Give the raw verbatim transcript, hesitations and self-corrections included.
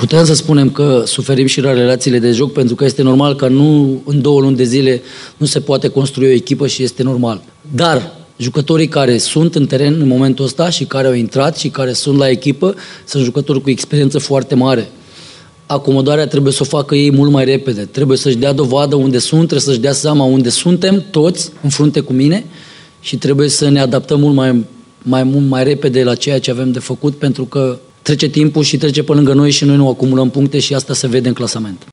Putem să spunem că suferim și la relațiile de joc, pentru că este normal că nu în două luni de zile nu se poate construi o echipă și este normal. Dar jucătorii care sunt în teren în momentul ăsta și care au intrat și care sunt la echipă sunt jucători cu experiență foarte mare. Acomodarea trebuie să o facă ei mult mai repede. Trebuie să-și dea dovadă unde sunt, trebuie să-și dea seama unde suntem toți în frunte cu mine și trebuie să ne adaptăm mult mai, mai, mult mai repede la ceea ce avem de făcut, pentru că trece timpul și trece pe lângă noi și noi nu acumulăm puncte și asta se vede în clasament.